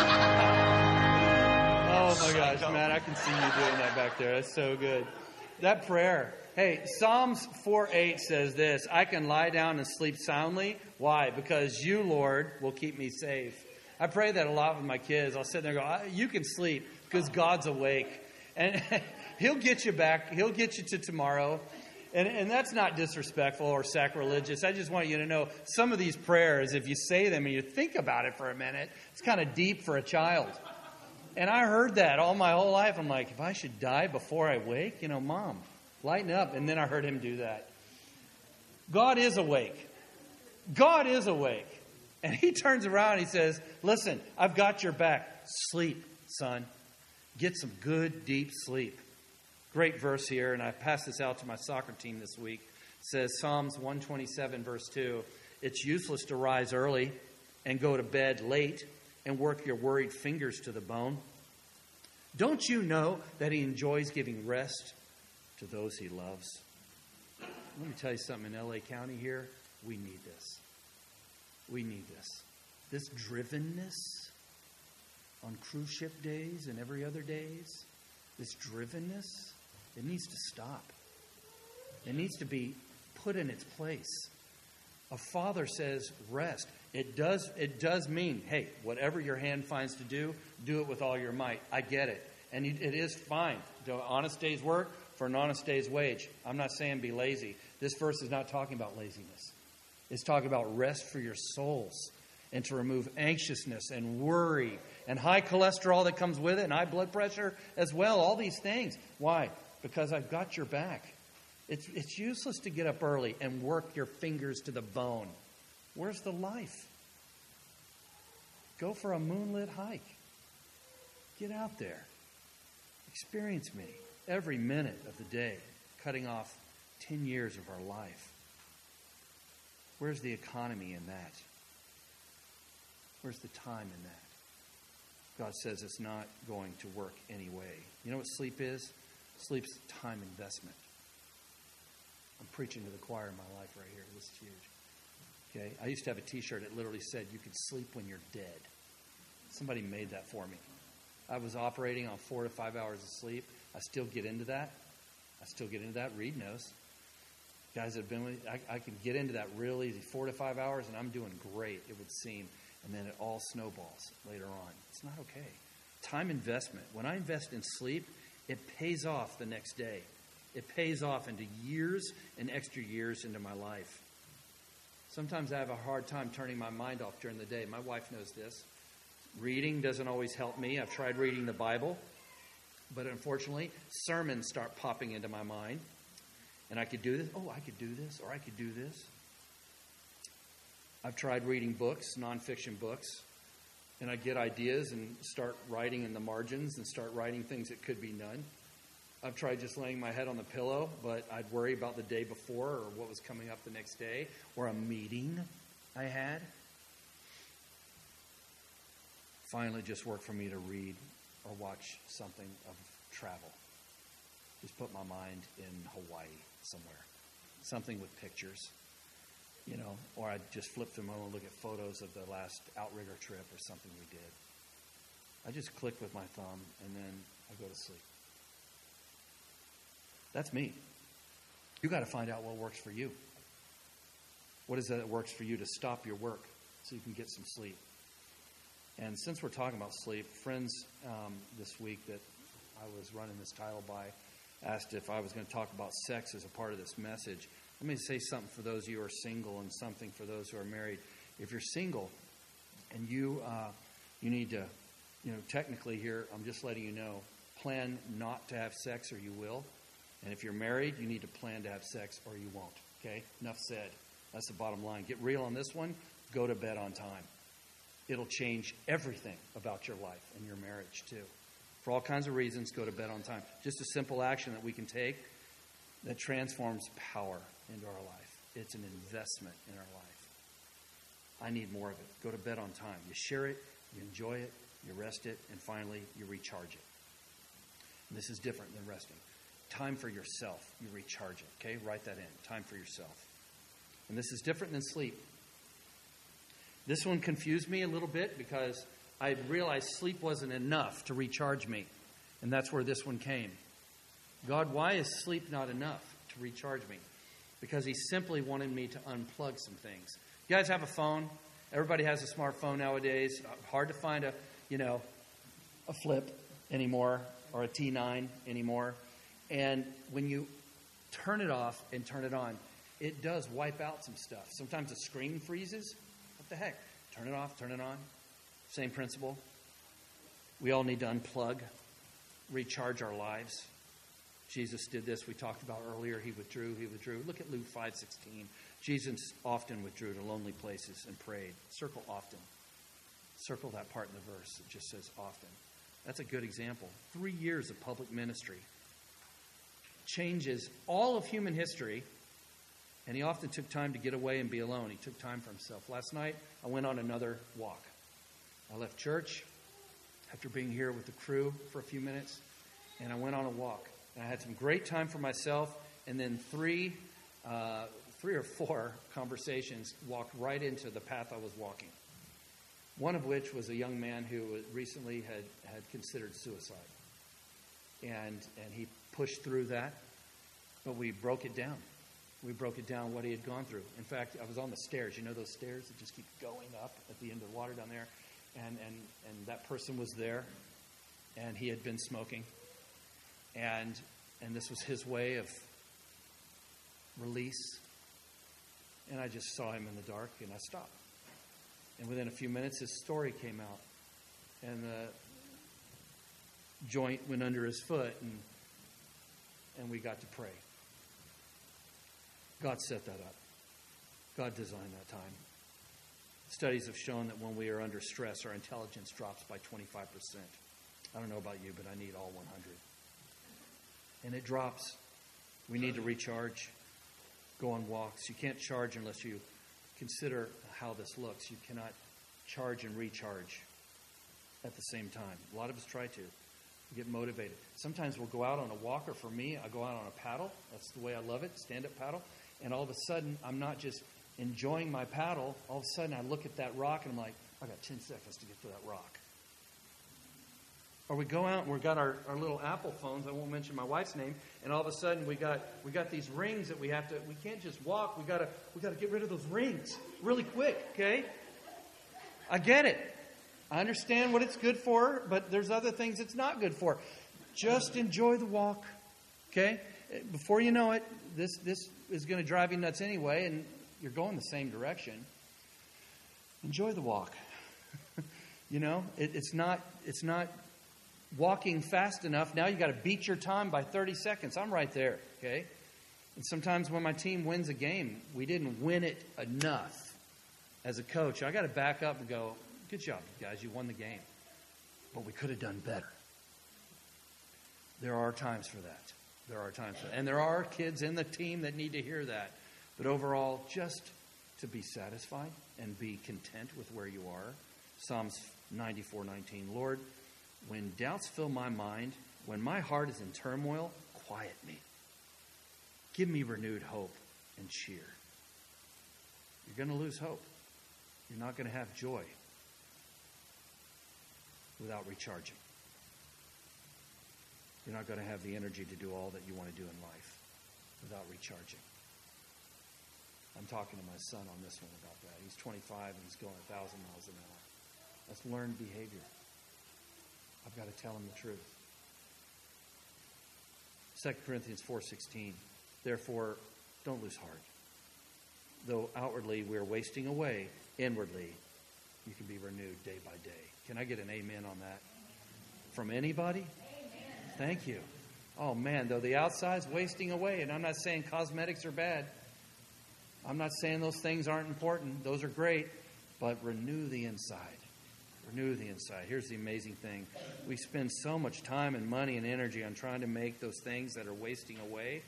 my gosh, Matt, I can see you doing that back there. That's so good. That prayer. Hey, Psalms 4:8 says this: "I can lie down and sleep soundly." Why? Because you, Lord, will keep me safe. I pray that a lot with my kids. I'll sit there and go, "You can sleep because God's awake." And He'll get you back. He'll get you to tomorrow. And that's not disrespectful or sacrilegious. I just want you to know some of these prayers, if you say them and you think about it for a minute, it's kind of deep for a child. And I heard that all my whole life. I'm like, if I should die before I wake, Mom, lighten up. And then I heard him do that. God is awake. God is awake. And He turns around and He says, "Listen, I've got your back. Sleep, son. Get some good, deep sleep." Great verse here, and I passed this out to my soccer team this week. It says, Psalms 127, verse 2, "It's useless to rise early and go to bed late and work your worried fingers to the bone. Don't you know that He enjoys giving rest to those He loves?" Let me tell you something, in LA County here, we need this. We need this. This drivenness on cruise ship days and every other days, this drivenness, it needs to stop. It needs to be put in its place. A father says rest. It does mean, hey, whatever your hand finds to do it with all your might. I get it. And it is fine. Do an honest day's work for an honest day's wage. I'm not saying be lazy. This verse is not talking about laziness. It's talking about rest for your souls and to remove anxiousness and worry and high cholesterol that comes with it and high blood pressure as well. All these things. Why? Because I've got your back. It's useless to get up early and work your fingers to the bone. Where's the life? Go for a moonlit hike. Get out there. Experience me every minute of the day, cutting off 10 years of our life. Where's the economy in that? Where's the time in that? God says it's not going to work anyway. You know what sleep is? Sleep's time investment. I'm preaching to the choir in my life right here. This is huge. Okay, I used to have a T-shirt that literally said, "You can sleep when you're dead." Somebody made that for me. I was operating on 4 to 5 hours of sleep. I still get into that. Reed knows. Guys that have been with me, I can get into that real easy. 4 to 5 hours, and I'm doing great, it would seem. And then it all snowballs later on. It's not okay. Time investment. When I invest in sleep, it pays off the next day. It pays off into years and extra years into my life. Sometimes I have a hard time turning my mind off during the day. My wife knows this. Reading doesn't always help me. I've tried reading the Bible, but unfortunately, sermons start popping into my mind. And I could do this. Oh, I could do this, or I could do this. I've tried reading books, nonfiction books. And I'd get ideas and start writing in the margins and start writing things that could be done. I've tried just laying my head on the pillow, but I'd worry about the day before or what was coming up the next day or a meeting I had. Finally, just worked for me to read or watch something of travel. Just put my mind in Hawaii somewhere. Something with pictures, or I'd just flip through my own and look at photos of the last outrigger trip or something we did. I just click with my thumb and then I go to sleep. That's me. You got to find out what works for you. What is it that works for you to stop your work so you can get some sleep? And since we're talking about sleep, friends this week that I was running this title by asked if I was going to talk about sex as a part of this message. Let me say something for those of you who are single and something for those who are married. If you're single and you need to, technically here, I'm just letting you know, plan not to have sex or you will. And if you're married, you need to plan to have sex or you won't. Okay? Enough said. That's the bottom line. Get real on this one. Go to bed on time. It'll change everything about your life and your marriage too. For all kinds of reasons, go to bed on time. Just a simple action that we can take that transforms power into our life. It's an investment in our life. I need more of it. Go to bed on time. You share it, you enjoy it, you rest it, and finally, you recharge it. And this is different than resting. Time for yourself. You recharge it. Okay? Write that in. Time for yourself. And this is different than sleep. This one confused me a little bit because I realized sleep wasn't enough to recharge me. And that's where this one came. God, why is sleep not enough to recharge me? Because He simply wanted me to unplug some things. You guys have a phone? Everybody has a smartphone nowadays. Hard to find a flip anymore or a T9 anymore. And when you turn it off and turn it on, it does wipe out some stuff. Sometimes the screen freezes. What the heck? Turn it off, turn it on. Same principle. We all need to unplug, recharge our lives. Jesus did this. We talked about earlier. He withdrew. Look at Luke 5:16. Jesus often withdrew to lonely places and prayed. Circle often. Circle that part in the verse. It just says often. That's a good example. 3 years of public ministry changes all of human history. And he often took time to get away and be alone. He took time for himself. Last night, I went on another walk. I left church after being here with the crew for a few minutes, and I went on a walk. And I had some great time for myself, and then three or four conversations walked right into the path I was walking. One of which was a young man who recently had considered suicide. And he pushed through that, but we broke it down. We broke it down what he had gone through. In fact, I was on the stairs. You know those stairs that just keep going up at the end of the water down there? And that person was there, and he had been smoking. And this was his way of release. And I just saw him in the dark, and I stopped. And within a few minutes, his story came out. And the joint went under his foot, and we got to pray. God set that up. God designed that time. Studies have shown that when we are under stress, our intelligence drops by 25%. I don't know about you, but I need all 100. And it drops. We need to recharge, go on walks. You can't charge unless you consider how this looks. You cannot charge and recharge at the same time. A lot of us try to. Get motivated. Sometimes we'll go out on a walk, or for me, I go out on a paddle. That's the way I love it, stand-up paddle. And all of a sudden, I'm not just enjoying my paddle. All of a sudden, I look at that rock, and I'm like, I got 10 seconds to get to that rock. Or we go out, and we've got our little Apple phones. I won't mention my wife's name. And all of a sudden, we got these rings that we can't just walk. We got to get rid of those rings really quick, okay? I get it. I understand what it's good for, but there's other things it's not good for. Just enjoy the walk, okay? Before you know it, this is going to drive you nuts anyway, and you're going the same direction. Enjoy the walk. It's not walking fast enough. Now you got to beat your time by 30 seconds. I'm right there, okay? And sometimes when my team wins a game, we didn't win it enough. As a coach, I got to back up and go, Good job, you guys. You won the game. But we could have done better. There are times for that. There are times for that. And there are kids in the team that need to hear that. But overall, just to be satisfied and be content with where you are. Psalms 94:19. Lord, when doubts fill my mind, when my heart is in turmoil, quiet me. Give me renewed hope and cheer. You're going to lose hope. You're not going to have joy without recharging. You're not going to have the energy to do all that you want to do in life without recharging. I'm talking to my son on this one about that. He's 25 and he's going 1,000 miles an hour. That's learned behavior. I've got to tell him the truth. 2 Corinthians 4:16. Therefore, don't lose heart. Though outwardly we're wasting away, inwardly you can be renewed day by day. Can I get an amen on that? From anybody? Amen. Thank you. Oh man, though the outside's wasting away, and I'm not saying cosmetics are bad. I'm not saying those things aren't important. Those are great, but renew the inside. Renew the inside. Here's the amazing thing. We spend so much time and money and energy on trying to make those things that are wasting away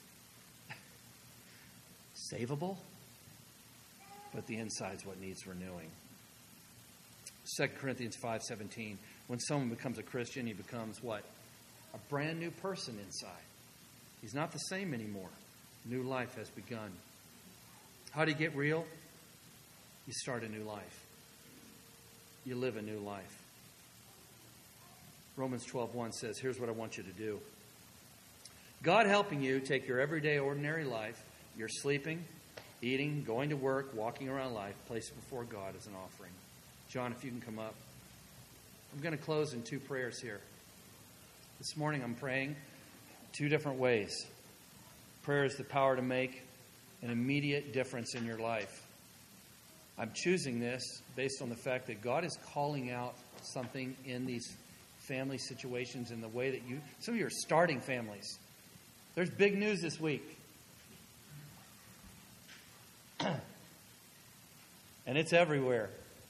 savable, but the inside's what needs renewing. 2 Corinthians 5:17. When someone becomes a Christian, he becomes what? A brand new person inside. He's not the same anymore. New life has begun. How do you get real? You start a new life. You live a new life. Romans 12:1 says, here's what I want you to do. God helping you take your everyday, ordinary life, you're sleeping, eating, going to work, walking around life, place it before God as an offering. John, if you can come up. I'm going to close in 2 prayers here. This morning I'm praying 2 different ways. Prayer is the power to make an immediate difference in your life. I'm choosing this based on the fact that God is calling out something in these family situations in the way that some of you are starting families. There's big news this week. And it's everywhere.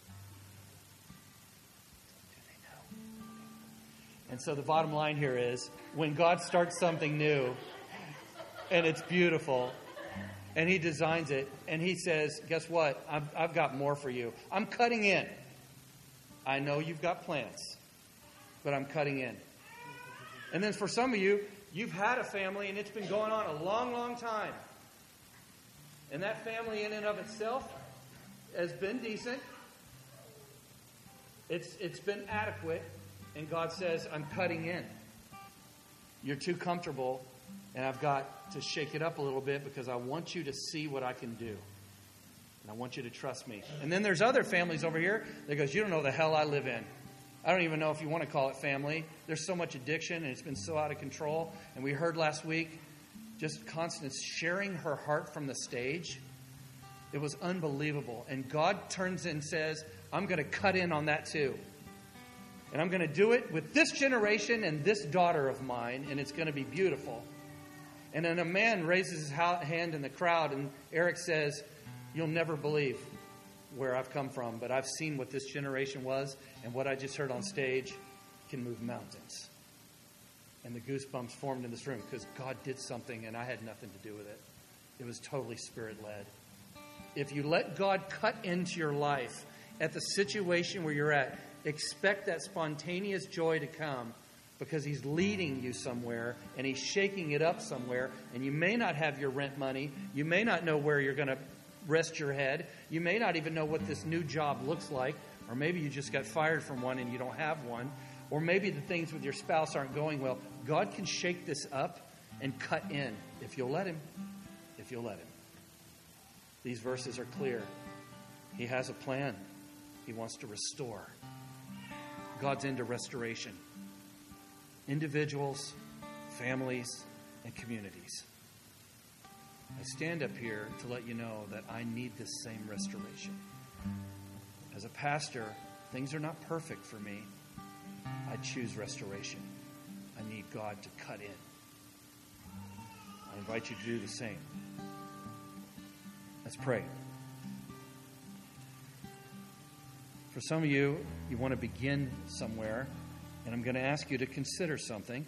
And so the bottom line here is, when God starts something new, and it's beautiful, and He designs it, and He says, guess what? I've got more for you. I'm cutting in. I know you've got plans, but I'm cutting in. And then for some of you, you've had a family, and it's been going on a long, long time. And that family in and of itself has been decent. It's been adequate. And God says, I'm cutting in. You're too comfortable, and I've got to shake it up a little bit because I want you to see what I can do. And I want you to trust me. And then there's other families over here that goes, you don't know the hell I live in. I don't even know if you want to call it family. There's so much addiction, and it's been so out of control. And we heard last week, just Constance sharing her heart from the stage. It was unbelievable. And God turns and says, I'm going to cut in on that too. And I'm going to do it with this generation and this daughter of mine, and it's going to be beautiful. And then a man raises his hand in the crowd, and Eric says, you'll never believe where I've come from, but I've seen what this generation was, and what I just heard on stage can move mountains. And the goosebumps formed in this room because God did something, and I had nothing to do with it. It was totally Spirit-led. If you let God cut into your life at the situation where you're at, expect that spontaneous joy to come because He's leading you somewhere and He's shaking it up somewhere. And you may not have your rent money. You may not know where you're going to rest your head. You may not even know what this new job looks like. Or maybe you just got fired from one and you don't have one. Or maybe the things with your spouse aren't going well. God can shake this up and cut in if you'll let Him. If you'll let Him. These verses are clear. He has a plan. He wants to restore. God's into restoration. Individuals, families, and communities. I stand up here to let you know that I need this same restoration. As a pastor, things are not perfect for me. I choose restoration. I need God to cut in. I invite you to do the same. Let's pray. For some of you, you want to begin somewhere, and I'm going to ask you to consider something.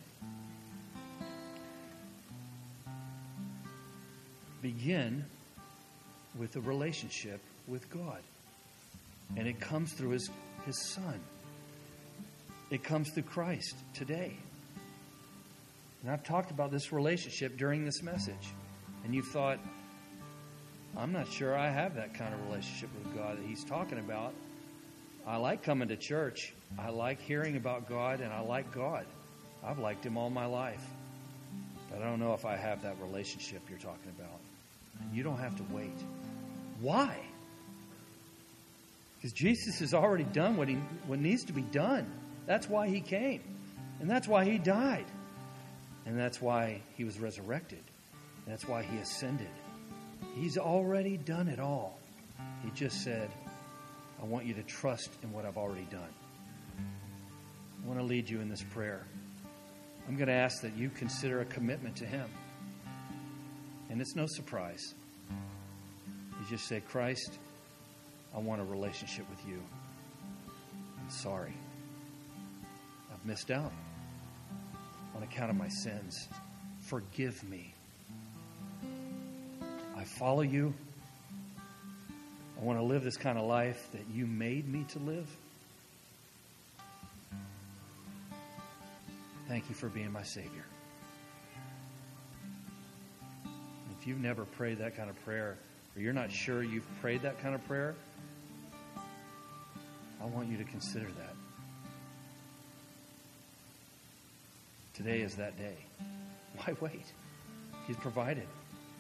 Begin with a relationship with God. And it comes through His Son. It comes through Christ today. And I've talked about this relationship during this message. And you've thought, I'm not sure I have that kind of relationship with God that He's talking about. I like coming to church. I like hearing about God, and I like God. I've liked Him all my life. But I don't know if I have that relationship you're talking about. And you don't have to wait. Why? Because Jesus has already done what needs to be done. That's why He came. And that's why He died. And that's why He was resurrected. And that's why He ascended. He's already done it all. He just said, I want you to trust in what I've already done. I want to lead you in this prayer. I'm going to ask that you consider a commitment to Him. And it's no surprise. You just say, Christ, I want a relationship with you. I'm sorry. I've missed out on account of my sins. Forgive me. I follow you. I want to live this kind of life that you made me to live. Thank you for being my Savior. If you've never prayed that kind of prayer, or you're not sure you've prayed that kind of prayer, I want you to consider that. Today is that day. Why wait? He's provided.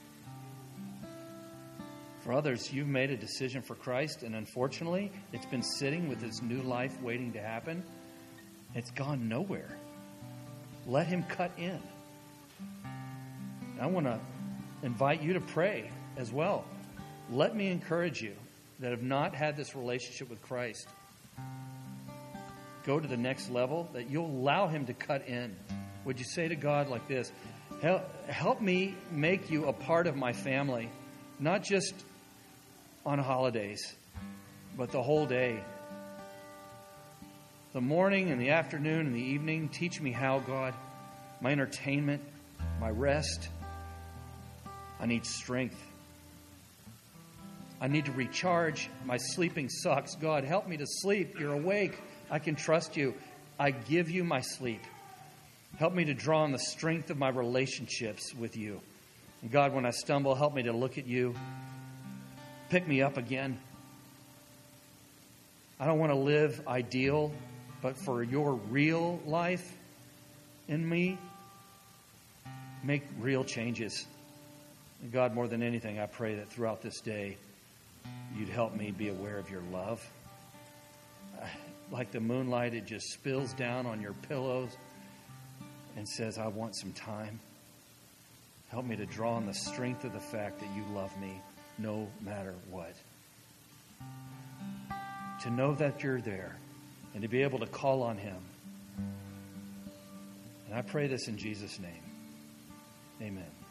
For others, you've made a decision for Christ, and unfortunately, it's been sitting with this new life waiting to happen. It's gone nowhere. Let Him cut in. I want to invite you to pray as well. Let me encourage you that have not had this relationship with Christ, go to the next level, that you'll allow Him to cut in. Would you say to God like this, help me make you a part of my family, not just on holidays, but the whole day. The morning and the afternoon and the evening, teach me how, God, my entertainment, my rest. I need strength. I need to recharge. My sleeping sucks. God, help me to sleep. You're awake. I can trust you. I give you my sleep. Help me to draw on the strength of my relationships with you. And God, when I stumble, help me to look at you. Pick me up again. I don't want to live ideal, but for your real life in me, make real changes. And God, more than anything, I pray that throughout this day, you'd help me be aware of your love. Like the moonlight, it just spills down on your pillows and says, I want some time. Help me to draw on the strength of the fact that you love me no matter what. To know that you're there and to be able to call on Him. And I pray this in Jesus' name. Amen.